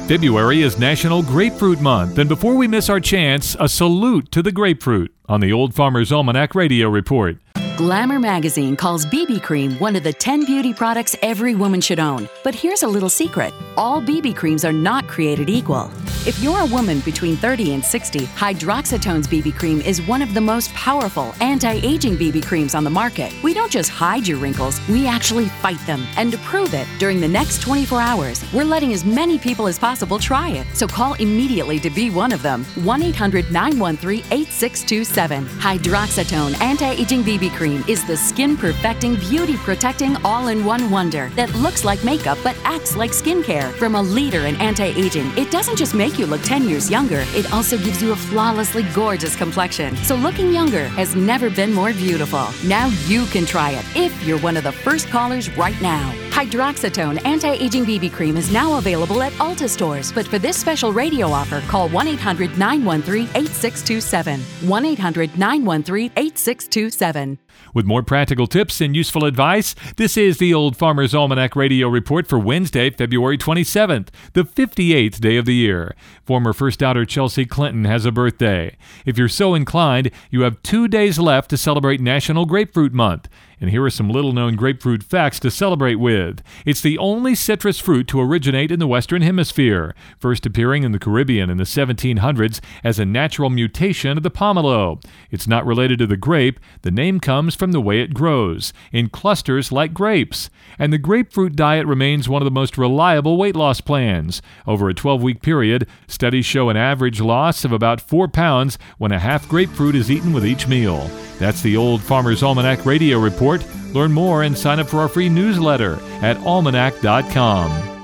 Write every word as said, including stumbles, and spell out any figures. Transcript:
February is National Grapefruit Month, and before we miss our chance, a salute to the grapefruit on the Old Farmer's Almanac Radio Report. Glamour magazine calls B B cream one of the ten beauty products every woman should own. But here's a little secret. All B B creams are not created equal. If you're a woman between thirty and sixty, Hydroxatone's B B cream is one of the most powerful anti-aging B B creams on the market. We don't just hide your wrinkles, we actually fight them. And to prove it, during the next twenty-four hours, we're letting as many people as possible try it. So call immediately to be one of them. one eight hundred nine one three eight six two seven. Hydroxatone Anti-Aging B B Cream is the skin-perfecting, beauty-protecting, all-in-one wonder that looks like makeup but acts like skincare. From a leader in anti-aging, it doesn't just make you look ten years younger, it also gives you a flawlessly gorgeous complexion. So looking younger has never been more beautiful. Now you can try it if you're one of the first callers right now. Hydroxatone Anti-Aging B B Cream is now available at Ulta stores, but for this special radio offer, call one eight hundred nine one three eight six two seven. one eight hundred nine one three eight six two seven. With more practical tips and useful advice, this is the Old Farmer's Almanac Radio Report for Wednesday, February twenty-seventh, the fifty-eighth day of the year. Former First Outer Chelsea Clinton has a birthday. If you're so inclined, you have two days left to celebrate National Grapefruit Month. And here are some little-known grapefruit facts to celebrate with. It's the only citrus fruit to originate in the Western Hemisphere, first appearing in the Caribbean in the seventeen hundreds as a natural mutation of the pomelo. It's not related to the grape. The name comes from the way it grows, in clusters like grapes. And the grapefruit diet remains one of the most reliable weight loss plans. Over a twelve-week period, studies show an average loss of about four pounds when a half grapefruit is eaten with each meal. That's the Old Farmer's Almanac Radio Report. Learn more and sign up for our free newsletter at almanac dot com.